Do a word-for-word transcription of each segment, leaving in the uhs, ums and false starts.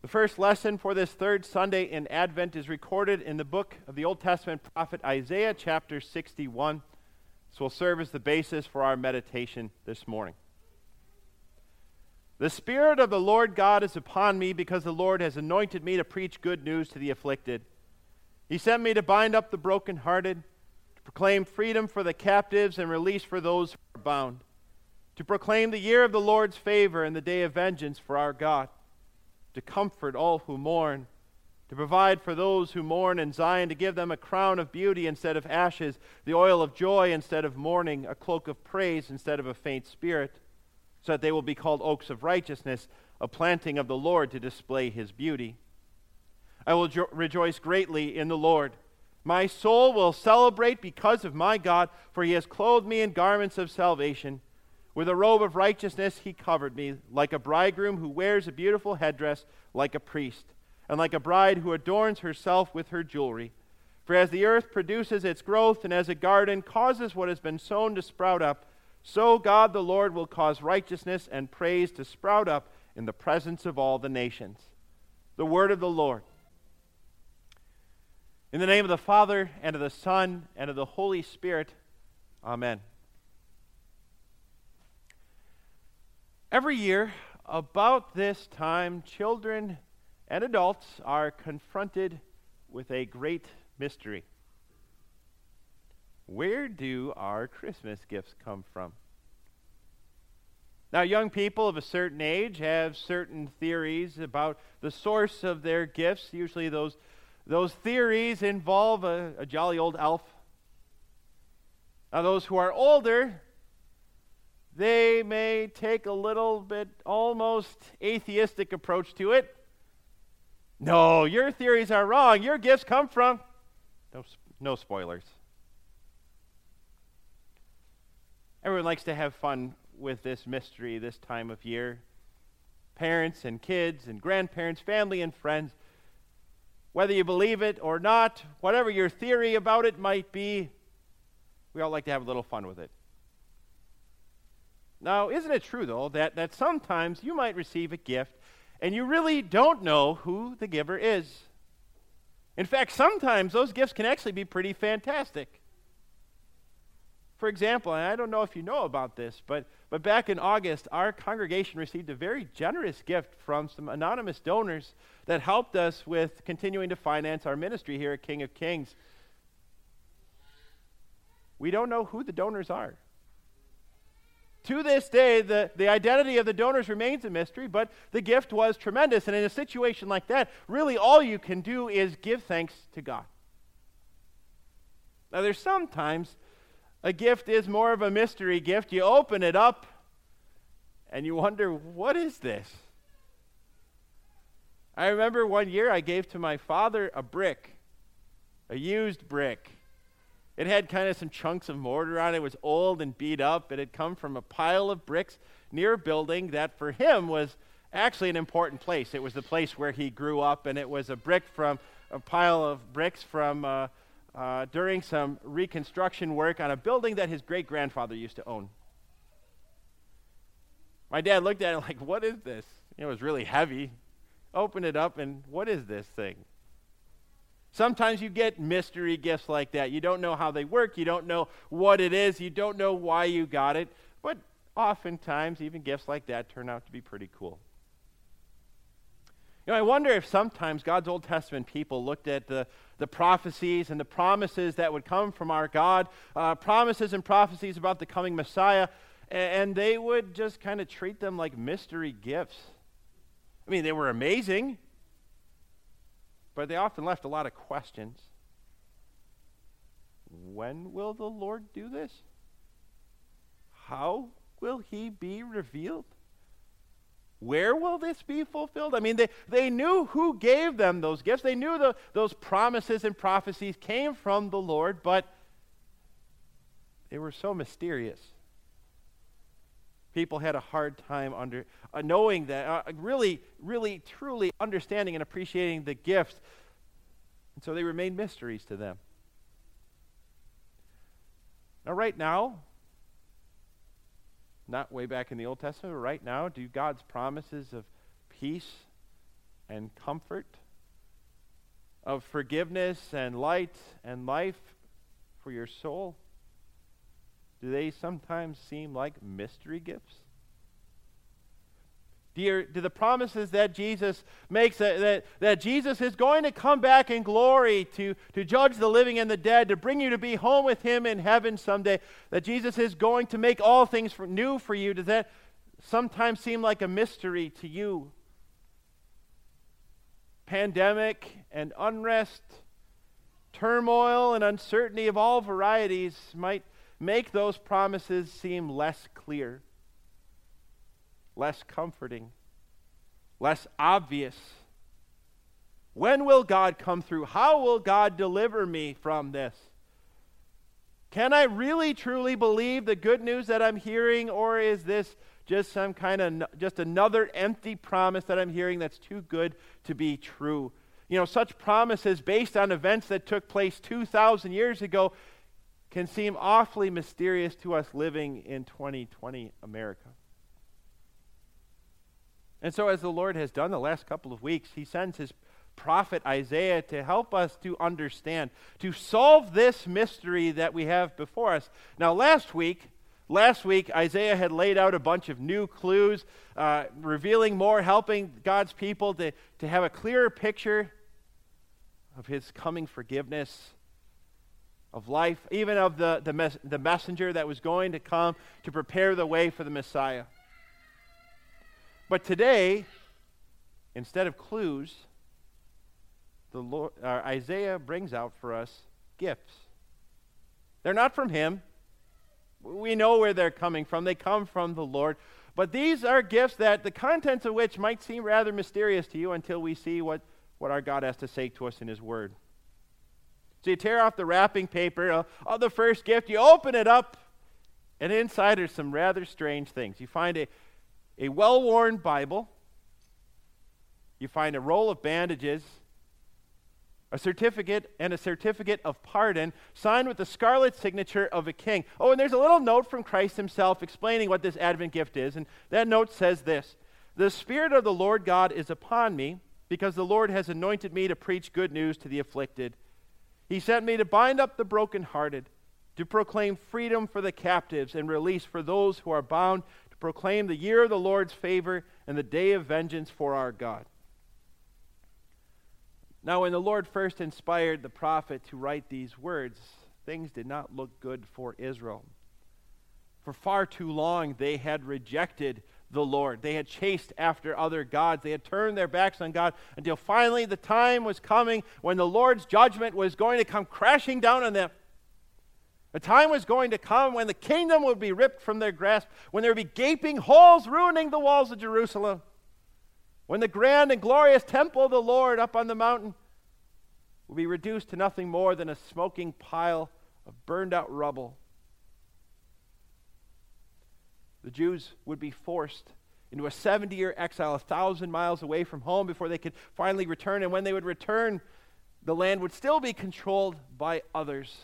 The first lesson for this third Sunday in Advent is recorded in the book of the Old Testament prophet Isaiah, chapter sixty-one. This will serve as the basis for our meditation this morning. The Spirit of the Lord God is upon me, because the Lord has anointed me to preach good news to the afflicted. He sent me to bind up the brokenhearted, to proclaim freedom for the captives and release for those who are bound, to proclaim the year of the Lord's favor and the day of vengeance for our God, to comfort all who mourn, to provide for those who mourn in Zion, to give them a crown of beauty instead of ashes, the oil of joy instead of mourning, a cloak of praise instead of a faint spirit, so that they will be called oaks of righteousness, a planting of the Lord to display his beauty. I will jo- rejoice greatly in the Lord. My soul will celebrate because of my God, for he has clothed me in garments of salvation. With a robe of righteousness he covered me, like a bridegroom who wears a beautiful headdress, like a priest, and like a bride who adorns herself with her jewelry. For as the earth produces its growth, and as a garden causes what has been sown to sprout up, so God the Lord will cause righteousness and praise to sprout up in the presence of all the nations. The word of the Lord. In the name of the Father, and of the Son, and of the Holy Spirit, Amen. Every year, about this time, children and adults are confronted with a great mystery. Where do our Christmas gifts come from? Now, young people of a certain age have certain theories about the source of their gifts. Usually those, those theories involve a, a jolly old elf. Now, those who are older, they may take a little bit almost atheistic approach to it. No, your theories are wrong. Your gifts come from... No, no spoilers. Everyone likes to have fun with this mystery this time of year. Parents and kids and grandparents, family and friends. Whether you believe it or not, whatever your theory about it might be, we all like to have a little fun with it. Now, isn't it true, though, that, that sometimes you might receive a gift and you really don't know who the giver is? In fact, sometimes those gifts can actually be pretty fantastic. For example, and I don't know if you know about this, but, but back in August, our congregation received a very generous gift from some anonymous donors that helped us with continuing to finance our ministry here at King of Kings. We don't know who the donors are. To this day, the, the identity of the donors remains a mystery, but the gift was tremendous. And in a situation like that, really all you can do is give thanks to God. Now, there's sometimes a gift is more of a mystery gift. You open it up, and you wonder, what is this? I remember one year I gave to my father a brick, a used brick. It had kind of some chunks of mortar on it. It was old and beat up. It had come from a pile of bricks near a building that for him was actually an important place. It was the place where he grew up, and it was a brick from a pile of bricks from uh, uh, during some reconstruction work on a building that his great-grandfather used to own. My dad looked at it like, what is this? You know, it was really heavy. Opened it up, and what is this thing? Sometimes you get mystery gifts like that. You don't know how they work. You don't know what it is. You don't know why you got it. But oftentimes, even gifts like that turn out to be pretty cool. You know, I wonder if sometimes God's Old Testament people looked at the, the prophecies and the promises that would come from our God, uh, promises and prophecies about the coming Messiah, and, and they would just kind of treat them like mystery gifts. I mean, they were amazing, but they often left a lot of questions. When will the Lord do this? How will he be revealed? Where will this be fulfilled? I mean, they, they knew who gave them those gifts. They knew the, those promises and prophecies came from the Lord, but they were so mysterious. People had a hard time under uh, knowing that, uh, really, really, truly understanding and appreciating the gifts. And so they remained mysteries to them. Now, right now, not way back in the Old Testament, but right now, do God's promises of peace and comfort, of forgiveness and light and life for your soul? Do they sometimes seem like mystery gifts? Do, your, do the promises that Jesus makes, that, that, that Jesus is going to come back in glory to, to judge the living and the dead, to bring you to be home with him in heaven someday, that Jesus is going to make all things for, new for you, does that sometimes seem like a mystery to you? Pandemic and unrest, turmoil and uncertainty of all varieties might make those promises seem less clear, less comforting, less obvious. When will God come through? How will God deliver me from this? Can I really truly believe the good news that I'm hearing, or is this just some kind of, just another empty promise that I'm hearing that's too good to be true? You know, such promises based on events that took place two thousand years ago can seem awfully mysterious to us living in twenty twenty America. And so as the Lord has done the last couple of weeks, he sends his prophet Isaiah to help us to understand, to solve this mystery that we have before us. Now last week, last week Isaiah had laid out a bunch of new clues, uh, revealing more, helping God's people to, to have a clearer picture of his coming forgiveness, of life, even of the, the, mes- the messenger that was going to come to prepare the way for the Messiah. But today, instead of clues, the Lord, uh, Isaiah brings out for us gifts. They're not from him. We know where they're coming from. They come from the Lord. But these are gifts that the contents of which might seem rather mysterious to you until we see what, what our God has to say to us in his word. So you tear off the wrapping paper of, of the first gift, you open it up, and inside are some rather strange things. You find a, a well-worn Bible, you find a roll of bandages, a certificate, and a certificate of pardon signed with the scarlet signature of a king. Oh, and there's a little note from Christ himself explaining what this Advent gift is, and that note says this: "The Spirit of the Lord God is upon me, because the Lord has anointed me to preach good news to the afflicted. He sent me to bind up the brokenhearted, to proclaim freedom for the captives and release for those who are bound, to proclaim the year of the Lord's favor and the day of vengeance for our God." Now, when the Lord first inspired the prophet to write these words, things did not look good for Israel. For far too long, they had rejected the Lord. They had chased after other gods. They had turned their backs on God until finally the time was coming when the Lord's judgment was going to come crashing down on them. The time was going to come when the kingdom would be ripped from their grasp, when there would be gaping holes ruining the walls of Jerusalem, when the grand and glorious temple of the Lord up on the mountain will be reduced to nothing more than a smoking pile of burned out rubble. The Jews would be forced into a seventy-year exile, a thousand miles away from home before they could finally return. And when they would return, the land would still be controlled by others.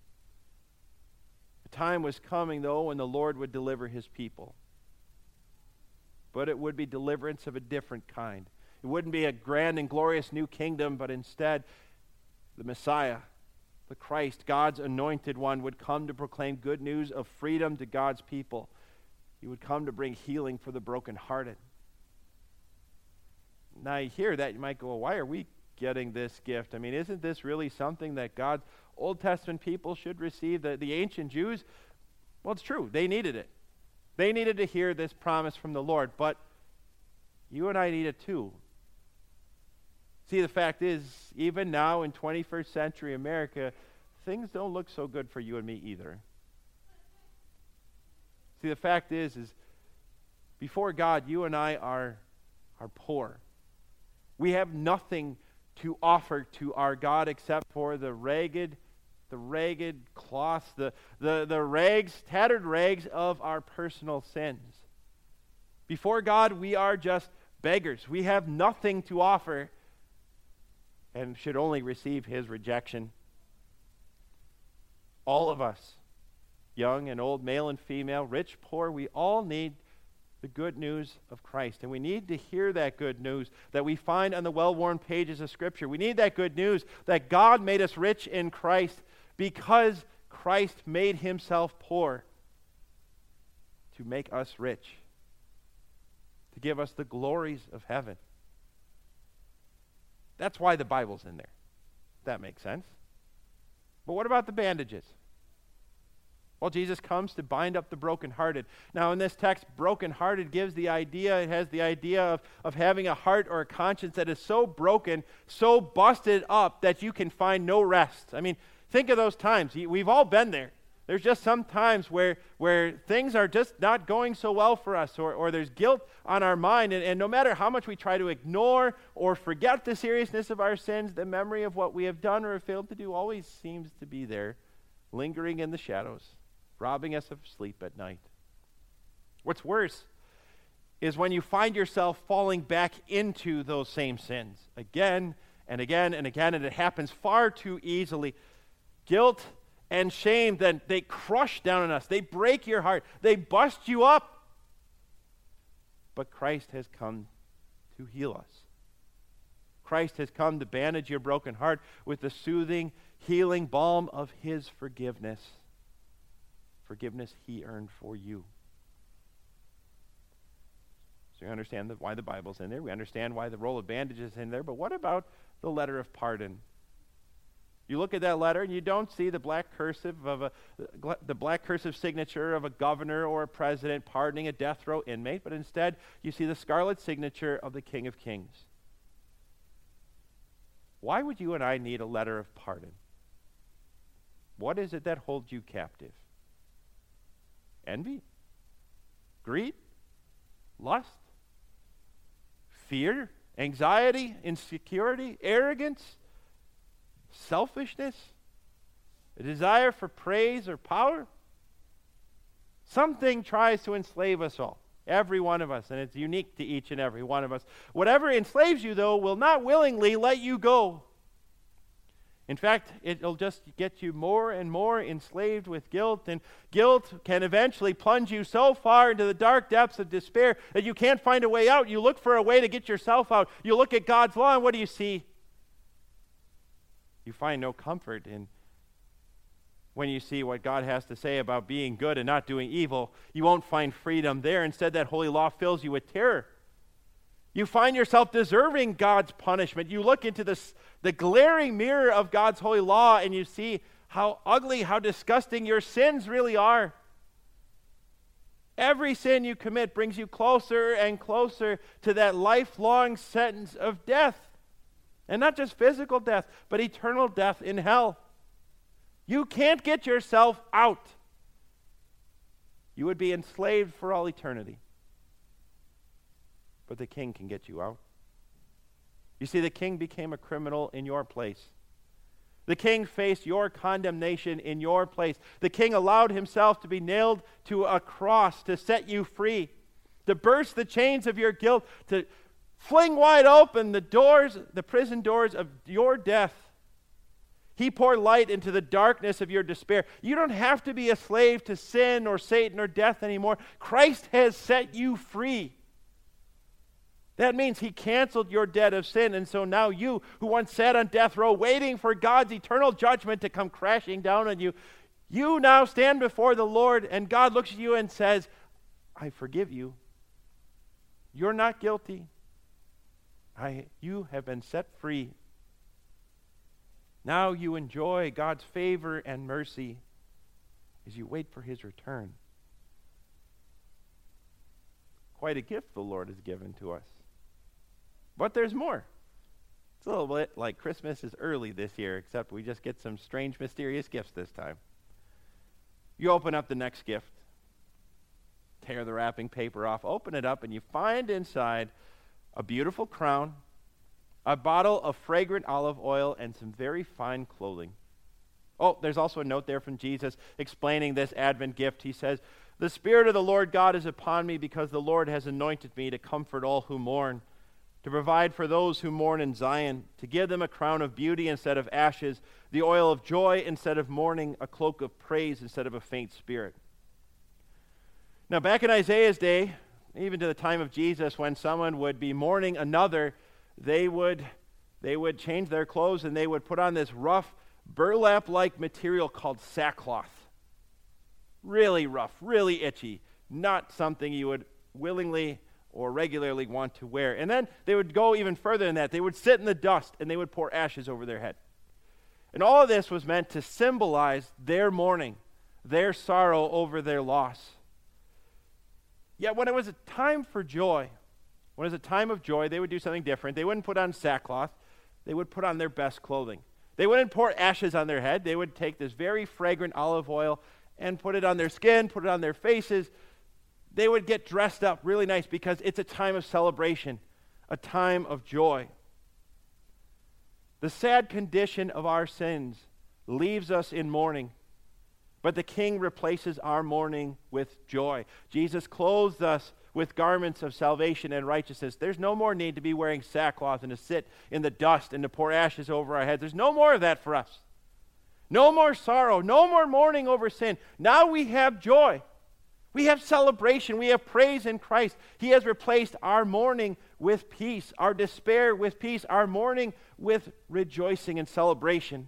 The time was coming, though, when the Lord would deliver his people. But it would be deliverance of a different kind. It wouldn't be a grand and glorious new kingdom, but instead, the Messiah, the Christ, God's anointed one, would come to proclaim good news of freedom to God's people. He would come to bring healing for the brokenhearted. Now you hear that, you might go, well, why are we getting this gift? I mean, isn't this really something that God's Old Testament people should receive? The, the ancient Jews, well, it's true. They needed it. They needed to hear this promise from the Lord, but you and I need it too. See, the fact is, even now in twenty-first century America, things don't look so good for you and me either. See, the fact is, is before God, you and I are, are poor. We have nothing to offer to our God except for the ragged, the ragged cloths, the, the, the rags, tattered rags of our personal sins. Before God, we are just beggars. We have nothing to offer and should only receive his rejection. All of us, young and old, male and female, rich, poor, we all need the good news of Christ. And we need to hear that good news that we find on the well-worn pages of Scripture. We need that good news that God made us rich in Christ because Christ made himself poor to make us rich, to give us the glories of heaven. That's why the Bible's in there. That makes sense. But what about the bandages? Well, Jesus comes to bind up the brokenhearted. Now, in this text, brokenhearted gives the idea, it has the idea of, of having a heart or a conscience that is so broken, so busted up that you can find no rest. I mean, think of those times. We've all been there. There's just some times where, where things are just not going so well for us, or, or there's guilt on our mind, and, and no matter how much we try to ignore or forget the seriousness of our sins, the memory of what we have done or failed to do always seems to be there, lingering in the shadows, robbing us of sleep at night. What's worse is when you find yourself falling back into those same sins again and again and again, and it happens far too easily. Guilt and shame, then they crush down on us. They break your heart. They bust you up. But Christ has come to heal us. Christ has come to bandage your broken heart with the soothing, healing balm of his forgiveness. Forgiveness he earned for you. So we understand the, why the Bible's in there. We understand why the roll of bandages is in there. But what about the letter of pardon? You look at that letter and you don't see the black cursive of a the black cursive signature of a governor or a president pardoning a death row inmate, but instead you see the scarlet signature of the King of Kings. Why would you and I need a letter of pardon? What is it that holds you captive? Envy? Greed? Lust? Fear? Anxiety? Insecurity? Arrogance? Selfishness? A desire for praise or power? Something tries to enslave us all, every one of us, and it's unique to each and every one of us. Whatever enslaves you, though, will not willingly let you go. In fact, it'll just get you more and more enslaved with guilt, and guilt can eventually plunge you so far into the dark depths of despair that you can't find a way out. You look for a way to get yourself out. You look at God's law, and what do you see? You find no comfort in when you see what God has to say about being good and not doing evil. You won't find freedom there. Instead, that holy law fills you with terror. You find yourself deserving God's punishment. You look into this, the glaring mirror of God's holy law, and you see how ugly, how disgusting your sins really are. Every sin you commit brings you closer and closer to that lifelong sentence of death. And not just physical death, but eternal death in hell. You can't get yourself out. You would be enslaved for all eternity. But the King can get you out. You see, the King became a criminal in your place. The King faced your condemnation in your place. The King allowed himself to be nailed to a cross to set you free, to burst the chains of your guilt, to fling wide open the doors, the prison doors of your death. He poured light into the darkness of your despair. You don't have to be a slave to sin or Satan or death anymore. Christ has set you free. That means he canceled your debt of sin, and so now you, who once sat on death row waiting for God's eternal judgment to come crashing down on you, you now stand before the Lord, and God looks at you and says, I forgive you. You're not guilty. I, you have been set free. Now you enjoy God's favor and mercy as you wait for his return. Quite a gift the Lord has given to us. But there's more. It's a little bit like Christmas is early this year, except we just get some strange, mysterious gifts this time. You open up the next gift, tear the wrapping paper off, open it up, and you find inside a beautiful crown, a bottle of fragrant olive oil, and some very fine clothing. Oh, there's also a note there from Jesus explaining this Advent gift. He says, the Spirit of the Lord God is upon me because the Lord has anointed me to comfort all who mourn, to provide for those who mourn in Zion, to give them a crown of beauty instead of ashes, the oil of joy instead of mourning, a cloak of praise instead of a faint spirit. Now, back in Isaiah's day, even to the time of Jesus, when someone would be mourning another, they would, they would change their clothes and they would put on this rough burlap-like material called sackcloth. Really rough, really itchy, not something you would willingly or regularly want to wear. And then they would go even further than that. They would sit in the dust and they would pour ashes over their head. And all of this was meant to symbolize their mourning, their sorrow over their loss. Yet when it was a time for joy, when it was a time of joy, they would do something different. They wouldn't put on sackcloth. They would put on their best clothing. They wouldn't pour ashes on their head. They would take this very fragrant olive oil and put it on their skin, put it on their faces. They would get dressed up really nice because it's a time of celebration, a time of joy. The sad condition of our sins leaves us in mourning, but the King replaces our mourning with joy. Jesus clothes us with garments of salvation and righteousness. There's no more need to be wearing sackcloth and to sit in the dust and to pour ashes over our heads. There's no more of that for us. No more sorrow, no more mourning over sin. Now we have joy. We have celebration. We have praise in Christ. He has replaced our mourning with peace, our despair with peace, our mourning with rejoicing and celebration.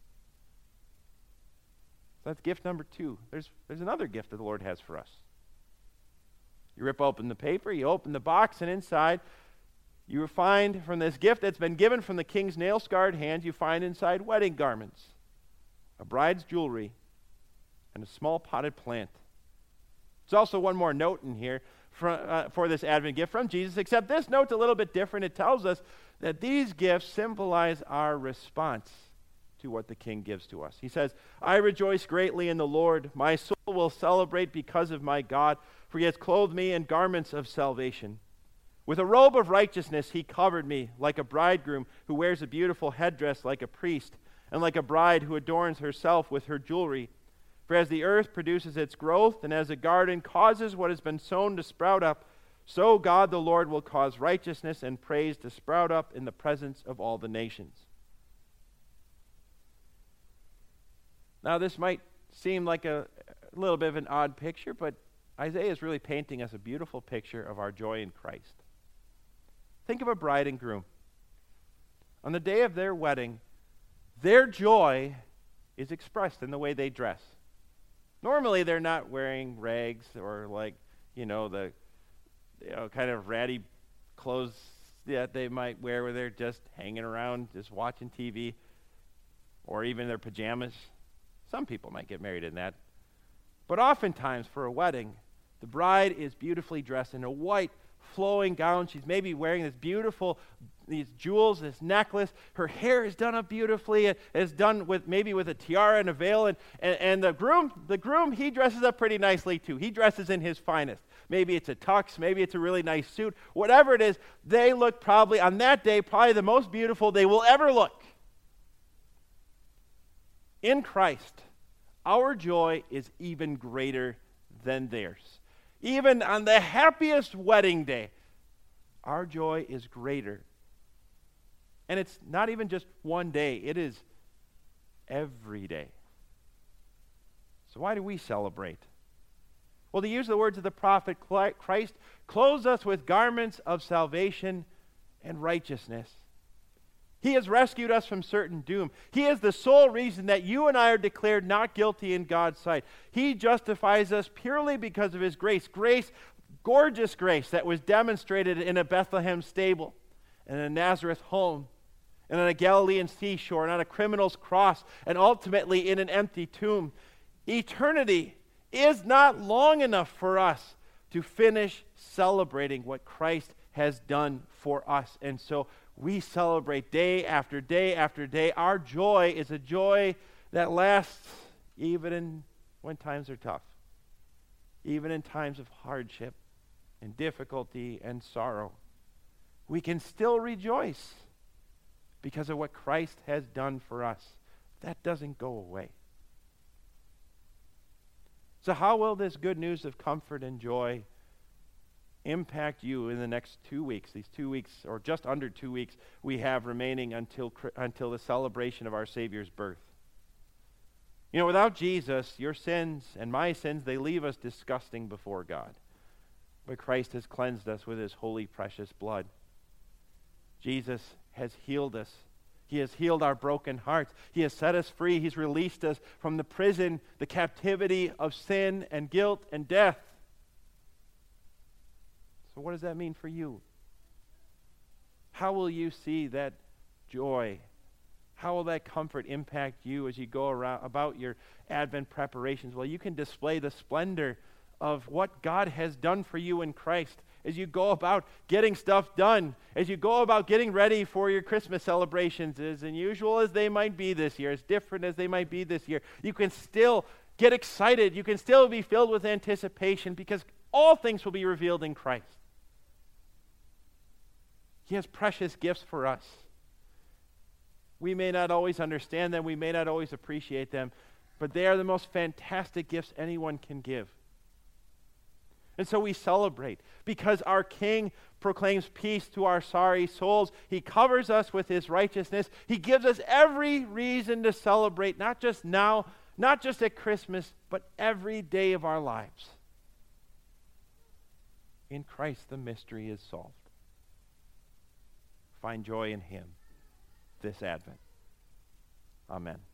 That's gift number two. There's, there's another gift that the Lord has for us. You rip open the paper, you open the box, and inside you find from this gift that's been given from the King's nail-scarred hands, you find inside wedding garments, a bride's jewelry, and a small potted plant. There's also one more note in here for, uh, for this Advent gift from Jesus, except this note's a little bit different. It tells us that these gifts symbolize our response to what the King gives to us. He says, I rejoice greatly in the Lord. My soul will celebrate because of my God, for he has clothed me in garments of salvation. With a robe of righteousness he covered me, like a bridegroom who wears a beautiful headdress like a priest, and like a bride who adorns herself with her jewelry. For as the earth produces its growth, and as a garden causes what has been sown to sprout up, so God the Lord will cause righteousness and praise to sprout up in the presence of all the nations. Now this might seem like a, a little bit of an odd picture, but Isaiah is really painting us a beautiful picture of our joy in Christ. Think of a bride and groom. On the day of their wedding, their joy is expressed in the way they dress. Normally, they're not wearing rags or like, you know, the you know, kind of ratty clothes that they might wear where they're just hanging around, just watching T V, or even their pajamas. Some people might get married in that. But oftentimes for a wedding, the bride is beautifully dressed in a white flowing gown. She's maybe wearing this beautiful, these jewels, this necklace. Her hair is done up beautifully. It is done with maybe with a tiara and a veil. And, and, and the groom, the groom, he dresses up pretty nicely too. He dresses in his finest. Maybe it's a tux. Maybe it's a really nice suit. Whatever it is, they look probably, on that day, probably the most beautiful they will ever look. In Christ, our joy is even greater than theirs. Even on the happiest wedding day, our joy is greater. And it's not even just one day, it is every day. So why do we celebrate? Well, to use the words of the prophet, Christ clothes us with garments of salvation and righteousness. He has rescued us from certain doom. He is the sole reason that you and I are declared not guilty in God's sight. He justifies us purely because of his grace. Grace, gorgeous grace that was demonstrated in a Bethlehem stable, in a Nazareth home, and on a Galilean seashore, and on a criminal's cross, and ultimately in an empty tomb. Eternity is not long enough for us to finish celebrating what Christ has done for us. And so we celebrate day after day after day. Our joy is a joy that lasts even in when times are tough, even in times of hardship and difficulty and sorrow. We can still rejoice because of what Christ has done for us. That doesn't go away. So how will this good news of comfort and joy impact you in the next two weeks, these two weeks, or just under two weeks we have remaining until, until the celebration of our Savior's birth? You know, without Jesus, your sins and my sins, they leave us disgusting before God. But Christ has cleansed us with his holy, precious blood. Jesus has healed us. He has healed our broken hearts. He has set us free. He's released us from the prison, the captivity of sin and guilt and death. So what does that mean for you? How will you see that joy? How will that comfort impact you as you go around about your Advent preparations? Well, you can display the splendor of what God has done for you in Christ as you go about getting stuff done, as you go about getting ready for your Christmas celebrations, as unusual as they might be this year, as different as they might be this year. You can still get excited. You can still be filled with anticipation because all things will be revealed in Christ. He has precious gifts for us. We may not always understand them. We may not always appreciate them, but they are the most fantastic gifts anyone can give. And so we celebrate because our King proclaims peace to our sorry souls. He covers us with his righteousness. He gives us every reason to celebrate, not just now, not just at Christmas, but every day of our lives. In Christ, the mystery is solved. Find joy in him this Advent. Amen.